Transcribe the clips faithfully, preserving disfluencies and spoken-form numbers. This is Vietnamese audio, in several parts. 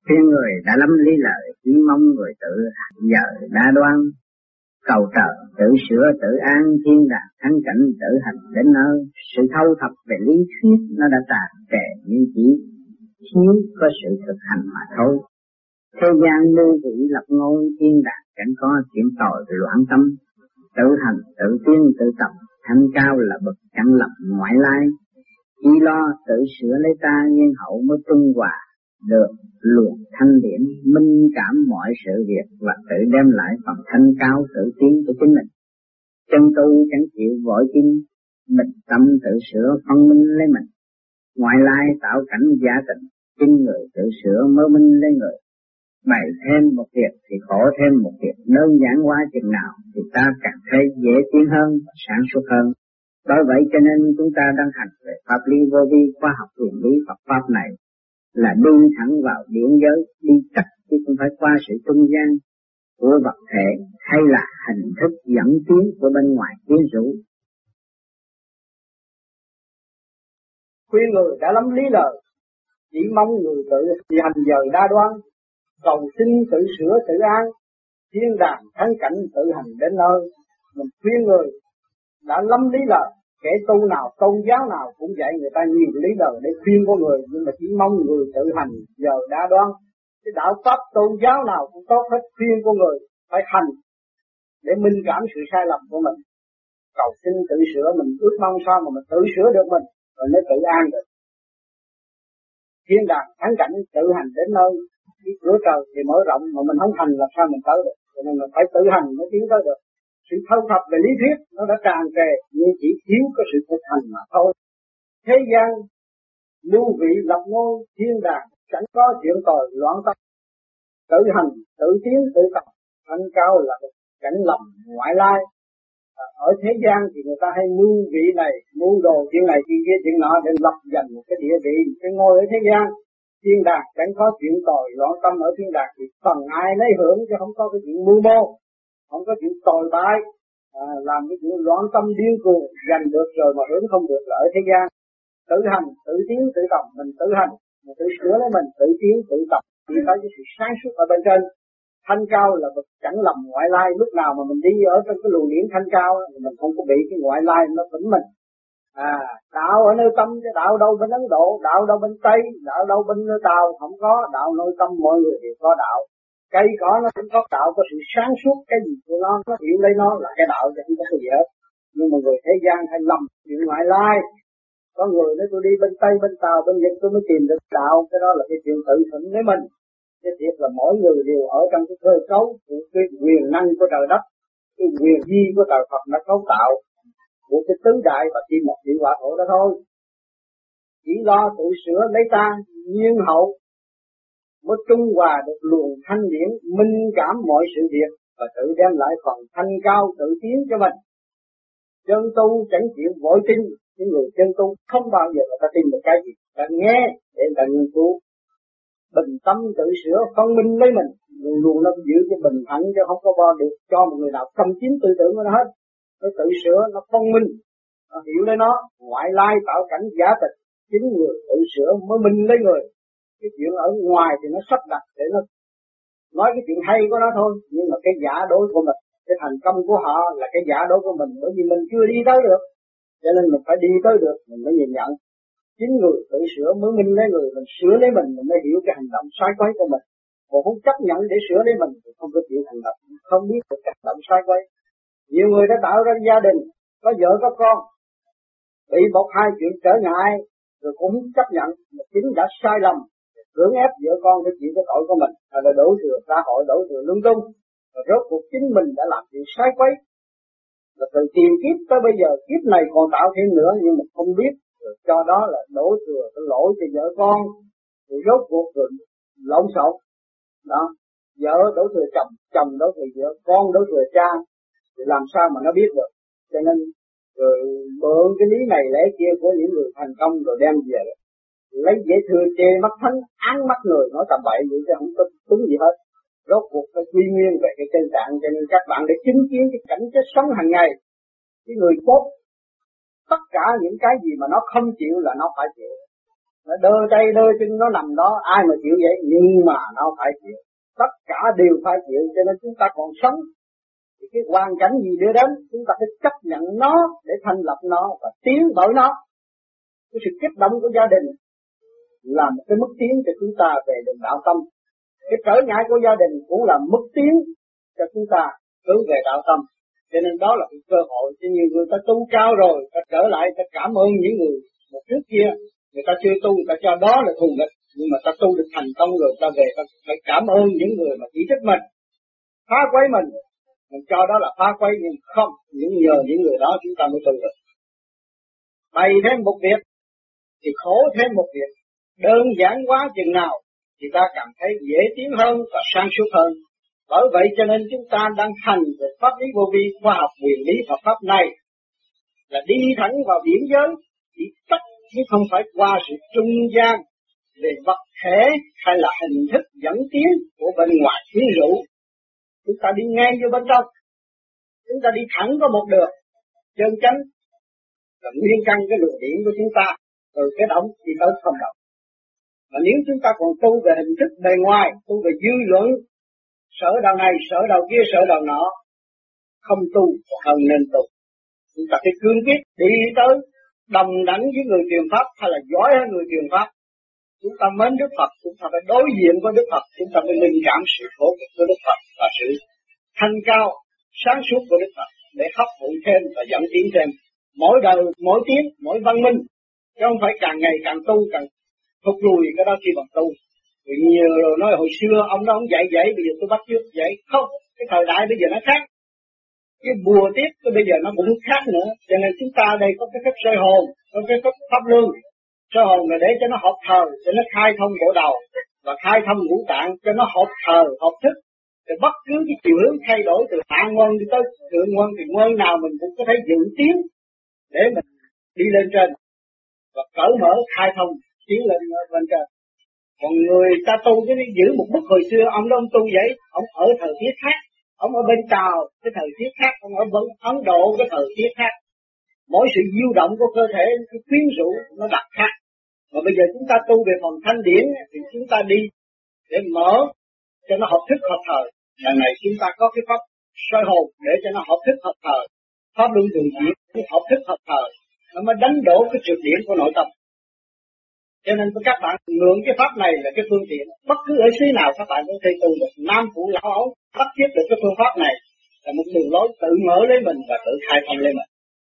khuyên người đã lâm lý lợi, chỉ mong người tự giờ đa đoan, cầu trời tự sửa tự an, thiên đàng thắng cảnh tự hành đến nơi. Sự thâu thập về lý thuyết nó đã tràn trề, nhưng chỉ thiếu có sự thực hành mà thôi. Thế gian lưu vị lập ngôi, thiên đàng cảnh có chuyện tội loạn tâm, tự hành tự tiến tự tập, thanh cao là bậc chẳng lập ngoại lai. Chỉ lo tự sửa lấy ta, nhiên hậu mới trung hòa được luồng thanh điển, minh cảm mọi sự việc và tự đem lại phần thanh cao tự tiến của chính mình. Chân tu chẳng chịu vội tin, bình tâm tự sửa phân minh lấy mình. Ngoại lai tạo cảnh giả tịnh, chính người tự sửa mới minh lấy người. Bày thêm một việc thì khổ thêm một việc, đơn giản quá chừng nào thì ta càng thấy dễ tiến hơn và sáng suốt hơn. Bởi vậy cho nên chúng ta đang hành về pháp lý vô vi, khoa học huyền lý Phật pháp này là đi thẳng vào điển giới, đi tắt chứ không phải qua sự trung gian của vật thể hay là hình thức dẫn tiến của bên ngoài quyến rũ. Khuyên người đã lắm lý lời, chỉ mong người tự hành giờ đa đoan, cầu xin tự sửa tự an, thiên đàng thắng cảnh tự hành đến nơi. Mình khuyên người đã lắm lý lời, kẻ tu nào tôn giáo nào cũng dạy người ta nhiều lý lời để khuyên con người, nhưng mà chỉ mong người tự hành giờ đa đoan. Cái đạo pháp tôn giáo nào cũng tốt hết, khuyên con người phải hành để minh cảm sự sai lầm của mình, cầu xin tự sửa. Mình ước mong sao mà mình tự sửa được mình rồi mới tự an được. Thiên đàng thắng cảnh tự hành đến nơi. Cái cửa trời thì mở rộng mà mình không hành làm sao mình tới được, cho nên mình phải tự hành mới tiến tới được. Sự thâu thập về lý thuyết nó đã tràn trề, nhưng chỉ thiếu có sự thực hành mà thôi. Thế gian lưu vị lập ngôi, thiên đàng chẳng có chuyện tội loạn tâm, tự hành tự tiến tự tập, thanh cao là một cảnh lầm ngoại lai. Ở thế gian thì người ta hay mưu vị này, mưu đồ chuyện này chuyện kia chuyện nọ để lập dành một cái địa vị, cái ngôi ở thế gian. Thiên đàng chẳng có chuyện tội loạn tâm, ở thiên đàng thì phần ai lấy hưởng chứ không có cái chuyện mưu mô, không có chuyện tồi bại, à, làm cái chuyện loạn tâm điên cuồng, giành được rồi mà hưởng không được là ở thế gian. Tự hành, tự tiến, tự tập, mình tự hành, mình tự sửa lấy mình, tự tiến, tự tập, thì có cái sự sáng suốt ở bên trên. Thanh cao là bậc chẳng lầm ngoại lai. Lúc nào mà mình đi ở trong cái luồng điển thanh cao, mình không có bị cái ngoại lai nó phỉnh mình. À, đạo ở nơi tâm chứ đạo đâu bên Ấn Độ, đạo đâu bên Tây, đạo đâu bên Tàu, không có. Đạo nơi tâm mọi người đều có đạo. Cây cỏ nó cũng có đạo, có sự sáng suốt, cái gì của nó, nó hiểu lấy nó là cái đạo chứ không có gì hết. Nhưng mà người thế gian hay lầm chuyện ngoại lai. Có người nói tôi đi bên Tây, bên Tàu, bên Nhật tôi mới tìm được đạo, cái đó là cái chuyện tự thỉnh với mình. Cái thiệt là mỗi người đều ở trong cái cơ cấu của cái quyền năng của trời đất, cái quyền di của trời Phật đã cấu tạo của cái tứ đại và kim một thủy hỏa thổ đó thôi. Chỉ lo tự sửa lấy ta, nhiên hậu mới trung hòa được luồng thanh điển, minh cảm mọi sự việc và tự đem lại phần thanh cao tự tiến cho mình. Chân tu chẳng chịu vội tin, những người chân tu không bao giờ người ta tin được cái gì, ta nghe để người ta nghiên cứu. Bình tâm tự sửa phân minh lấy mình, luôn luôn nó giữ cái bình thản chứ không có bao được cho một người nào xâm chiếm tư tưởng của nó hết. Nó tự sửa, nó phân minh, nó hiểu lấy nó. Ngoại lai tạo cảnh giả tịch, chính người tự sửa mới minh lấy người. Cái chuyện ở ngoài thì nó sắp đặt để nó nói cái chuyện hay của nó thôi, nhưng mà cái giả đối của mình, cái thành công của họ là cái giả đối của mình, bởi vì mình chưa đi tới được, cho nên mình phải đi tới được mình mới nhìn nhận. Chính người tự sửa mới minh lấy người, mình sửa lấy mình mình mới hiểu cái hành động sai quấy của mình. Còn không chấp nhận để sửa lấy mình thì không có chịu hành động, không biết được hành động sai quấy. Nhiều người đã tạo ra gia đình, có vợ có con, bị một hai chuyện trở ngại rồi cũng chấp nhận, mà chính đã sai lầm, cưỡng ép vợ con để chịu cái tội của mình, hay là đổ thừa xã hội, đổ thừa lung tung, rồi rốt cuộc chính mình đã làm chuyện sai quấy. Rồi từ tiền kiếp tới bây giờ, kiếp này còn tạo thêm nữa nhưng mà không biết, rồi cho đó là đổ thừa cái lỗi cho vợ con, rồi rốt cuộc rồi lộn xộn. Đó, vợ đổ thừa chồng, chồng đổ thừa vợ, con đổ thừa cha, thì làm sao mà nó biết được. Cho nên rồi mượn cái lý này lẽ kia của những người thành công rồi đem về, lấy dễ thừa chê mắt thánh, án mắt người, nói tầm bậy vậy chứ không có đúng gì hết. Rốt cuộc phải quy nguyên về cái chân trạng, cho nên các bạn để chứng kiến cái cảnh chết sống hàng ngày. Cái người tốt, tất cả những cái gì mà nó không chịu là nó phải chịu. Nó đơ tay đơ chân nó nằm đó, ai mà chịu vậy? Nhưng mà nó phải chịu, tất cả đều phải chịu. Cho nên chúng ta còn sống thì cái hoàn cảnh gì đưa đến chúng ta phải chấp nhận nó để thành lập nó và tiến bởi nó. Cái sự kích động của gia đình là một cái mức tiến cho chúng ta về đường đạo tâm. Cái trở ngại của gia đình cũng là mức tiến cho chúng ta hướng về đạo tâm. Cho nên đó là một cơ hội cho nhiều người ta tu cao rồi, ta trở lại ta cảm ơn những người một trước kia người ta chưa tu, người ta cho đó là thù nghịch, nhưng mà ta tu được thành công rồi ta về ta phải cảm ơn những người mà chỉ trích mình, phá quấy mình, mình cho đó là phá quấy, nhưng không, những nhờ những người đó chúng ta mới tu được. Bày thêm một việc thì khổ thêm một việc, đơn giản quá chừng nào thì ta cảm thấy dễ tiến hơn và sáng suốt hơn. Bởi vậy cho nên chúng ta đang hành về pháp lý vô vi, khoa học quyền lý Phật pháp này là đi thẳng vào biển giới, chỉ tắt chứ không phải qua sự trung gian về vật thể hay là hình thức dẫn tiến của bên ngoài quyến rũ. Chúng ta đi ngang vô bên trong, chúng ta đi thẳng có một đường chân chánh là nguyên căn cái luồng điển của chúng ta, từ cái động đi tới không động. Mà nếu chúng ta còn tu về hình thức bề ngoài, tu về dư luận, sở đầu này, sở đầu kia, sở đầu nọ, không tu hơn nên tu. Chúng ta phải cương quyết đi tới đồng đẳng với người truyền pháp hay là giỏi hơn người truyền pháp. Chúng ta mến Đức Phật, chúng ta phải đối diện với Đức Phật, chúng ta phải linh cảm sự khổ cực của Đức Phật và sự thanh cao, sáng suốt của Đức Phật để hấp thụ thêm và dẫn tiến thêm. Mỗi đời, mỗi tiến, mỗi văn minh, chứ không phải càng ngày càng tu, càng thụt lùi cái đó khi bằng tu. Vì nhiều rồi nói hồi xưa ông đó ông dạy dạy, bây giờ tôi bắt chước dạy. Không, cái thời đại bây giờ nó khác. Cái bùa tiếp cái bây giờ nó cũng khác nữa. Cho nên chúng ta đây có cái phép soi hồn, có cái phép pháp luân. Soi hồn là để cho nó hợp thờ, cho nó khai thông bộ đầu và khai thông ngũ tạng, cho nó hợp thờ, hợp thức. Thì bất cứ cái chiều hướng thay đổi từ hạ ngoan đi tới thượng ngoan thì ngoan nào mình cũng có thể dự tiến để mình đi lên trên và cởi mở khai thông tiến lên lên trên. Còn người ta tu cái giữ một bức hồi xưa ông đó ông tu vậy, ông ở thời tiết khác, ông ở bên Tàu cái thời tiết khác, ông ở bên Ấn Độ cái thời tiết khác. Mỗi sự diêu động của cơ thể cái quyến rũ nó đặc khác. Mà bây giờ chúng ta tu về phần thanh điển thì chúng ta đi để mở cho nó hợp thức hợp thời. Lần này chúng ta có cái pháp soi hồn để cho nó hợp thức hợp thời, pháp luân thường chuyển cái hợp thức hợp thời, nó mới đánh đổ cái trượt điển của nội tâm. Cho nên các bạn mượn cái pháp này là cái phương tiện, bất cứ ở xứ nào các bạn có thể tu được. Nam phụ lão ấu bắt tiếp được cái phương pháp này là một đường lối tự mở lấy mình và tự khai thông lấy mình.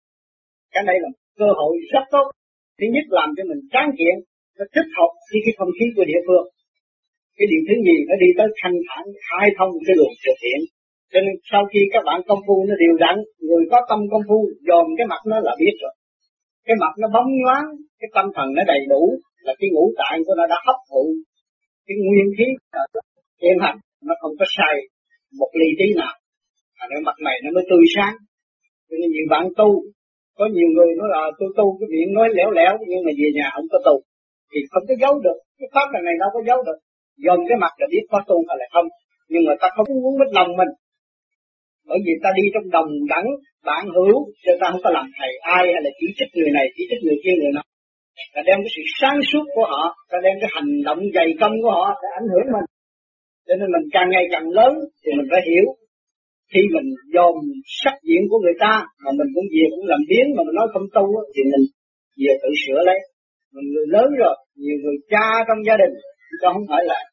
Cái này là một cơ hội rất tốt. Thứ nhất làm cho mình tráng kiện, nó thích hợp với cái không khí của địa phương. Cái điều thứ nhì nó đi tới thanh thản khai thông cái luồng trực hiện. Cho nên sau khi các bạn công phu nó đều đặn, người có tâm công phu dòm cái mặt nó là biết rồi. Cái mặt nó bóng nhoáng, cái tâm thần nó đầy đủ là cái ngũ tạng của nó đã hấp thụ cái nguyên khí yên hành, nó không có sai một ly tí nào. À, cái mặt này nó mới tươi sáng. Cho nên nhiều bạn tu, có nhiều người nói là tôi tu cái miệng nói lẻo lẻo nhưng mà về nhà không có tu thì không có giấu được. Cái pháp này đâu có giấu được. Dòm cái mặt là biết có tu hay là không. Nhưng mà ta không muốn mất lòng mình. Bởi vì ta đi trong đồng đẳng bản hữu, cho ta không có làm thầy ai hay là chỉ trích người này, chỉ trích người kia người nọ. Ta đem cái sự sáng suốt của họ, ta đem cái hành động dày công của họ để ảnh hưởng mình. Cho nên mình càng ngày càng lớn thì mình phải hiểu. Khi mình dòm sắc diện của người ta mà mình cũng về cũng làm biến mà mình nói không tu thì mình về tự sửa lấy. Mình người lớn rồi, nhiều người cha trong gia đình, chứ không phải là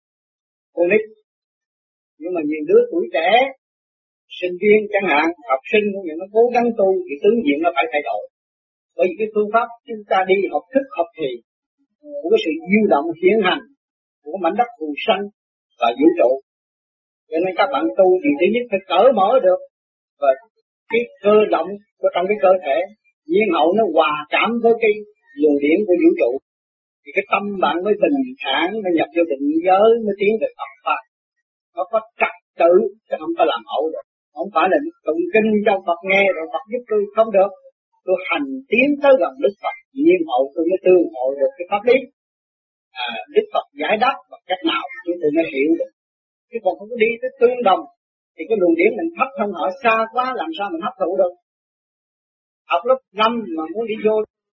con nít. Nhưng mà nhiều đứa tuổi trẻ, sinh viên chẳng hạn, học sinh cũng như nó cố gắng tu thì tướng diện nó phải thay đổi. Bởi vì cái phương pháp chúng ta đi học thức học thì của cái sự diêu động hiển hành của mảnh đất phù sanh và vũ trụ. Cho nên các bạn tu thì thứ nhất phải cởi mở được và cái cơ động của trong cái cơ thể, nhiên hậu nó hòa cảm với cái luồng điển của vũ trụ thì cái tâm bạn mới bình thản, mới nhập vô định giới, mới tiến về Phật pháp. Nó có trật tự chứ không có làm ẩu được. Không phải là tụng kinh cho Phật nghe rồi Phật giúp tôi, không được. Tôi hành tiến tới gần Đức Phật, nhiên hậu tôi mới tương hội được cái pháp lý. À, Đức Phật giải đáp bằng cách nào chúng tôi mới hiểu được. Chứ còn không có đi tới tương đồng thì cái luồng điển mình thấp hơn họ xa quá, làm sao mình hấp thụ được. Học lớp năm mà muốn đi vô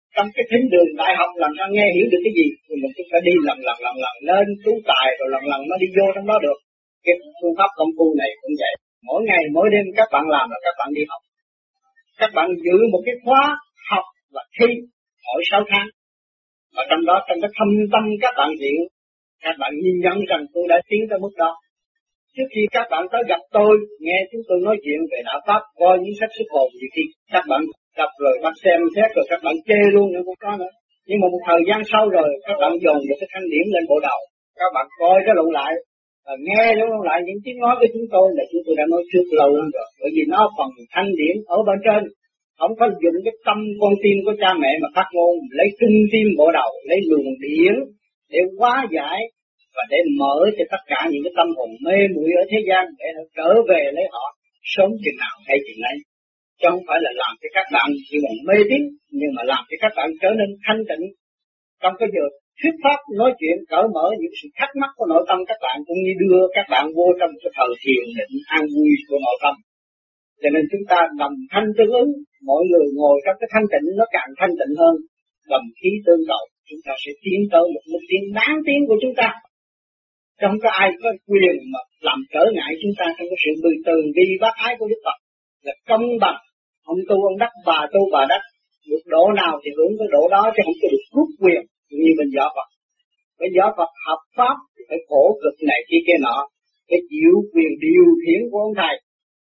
trong cái thính đường đại học làm sao nghe hiểu được cái gì, thì mình cũng phải đi lần lần lần lần lên chú tài rồi lần lần nó đi vô trong đó được. Cái phương pháp công phu này cũng vậy, mỗi ngày mỗi đêm các bạn làm là các bạn đi học, các bạn giữ một cái khóa học và thi mỗi sáu tháng, và trong đó trong cái thâm tâm các bạn hiểu, các bạn nhìn nhận rằng tôi đã tiến tới mức đó. Trước khi các bạn tới gặp tôi, nghe chúng tôi nói chuyện về đạo pháp, coi những sách xuất hồn gì khi các bạn đọc rồi bắt xem xét rồi các bạn chê luôn nữa cũng có nữa. Nhưng mà một thời gian sau rồi các bạn dồn được cái thanh điển lên bộ đầu, các bạn coi cái lộn lại, và nghe nó lộn lại những tiếng nói của chúng tôi là chúng tôi đã nói trước lâu lắm rồi, bởi vì nó phần thanh điển ở bên trên, không có dùng cái tâm con tim của cha mẹ mà phát ngôn, lấy trung tim bộ đầu, lấy luồng điển để hóa giải và để mở cho tất cả những cái tâm hồn mê muội ở thế gian để nó trở về lấy họ sớm chừng nào hay chừng ấy. Chứ không phải là làm cho các bạn chỉ bằng mê tín, nhưng mà làm cho các bạn trở nên thanh tịnh. Trong cái giờ thuyết pháp nói chuyện cởi mở những sự thắc mắc của nội tâm các bạn, cũng như đưa các bạn vô trong cái thời thiền định an vui của nội tâm. Cho nên chúng ta đồng thanh tương ứng, mỗi người ngồi trong cái thanh tịnh nó càng thanh tịnh hơn, đồng khí tương cầu, chúng ta sẽ tiến tới một mục tiêu đáng tiến của chúng ta. Không có ai có quyền mà làm trở ngại chúng ta trong cái sự từ từ bi bác ái của Đức Phật, là công bằng. Ông tu ông đắc, bà tu bà đắc, được độ nào thì hưởng cái độ đó, chứ không có được rút quyền như bên võ Phật. Bên võ Phật học pháp thì phải khổ cực này kia kia nọ, phải chịu quyền điều khiển của ông thầy,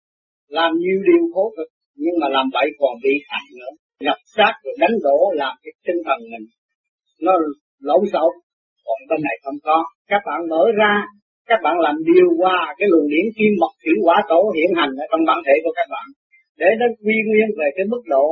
làm nhiều điều khổ cực, nhưng mà làm vậy còn bị hại nữa, nhập sát rồi đánh đổ, làm cái tinh thần mình nó lộn xộn. Còn bên này không có, các bạn mở ra, các bạn làm điều qua cái luồng điển kim mộc thủy hỏa tổ hiện hành ở trong bản thể của các bạn, để nó quy nguyên về cái mức độ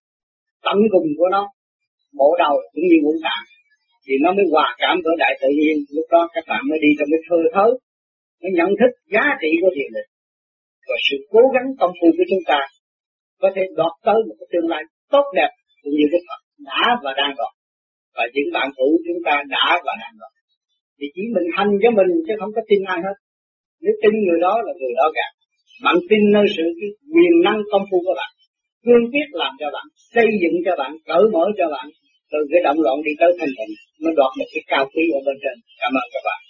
tận cùng của nó, bộ đầu cũng như ngũ tạng, thì nó mới hòa cảm với đại tự nhiên. Lúc đó các bạn mới đi trong cái thơ thớ, mới nhận thức giá trị của thiền định và sự cố gắng công phu của chúng ta có thể đoạt tới một cái tương lai tốt đẹp cũng như Đức Phật đã và đang đoạt, và những bạn hữu chúng ta đã và đang đoạt. Thì chỉ mình hành cho mình chứ không có tin ai hết. Nếu tin người đó là người đó gạt. Bạn tin nơi sự quyền năng công phu của bạn, cương quyết làm cho bạn, xây dựng cho bạn, cởi mở cho bạn, từ cái động loạn đi tới thanh tịnh, mới đoạt một cái cao quý ở bên trên. Cảm ơn các bạn.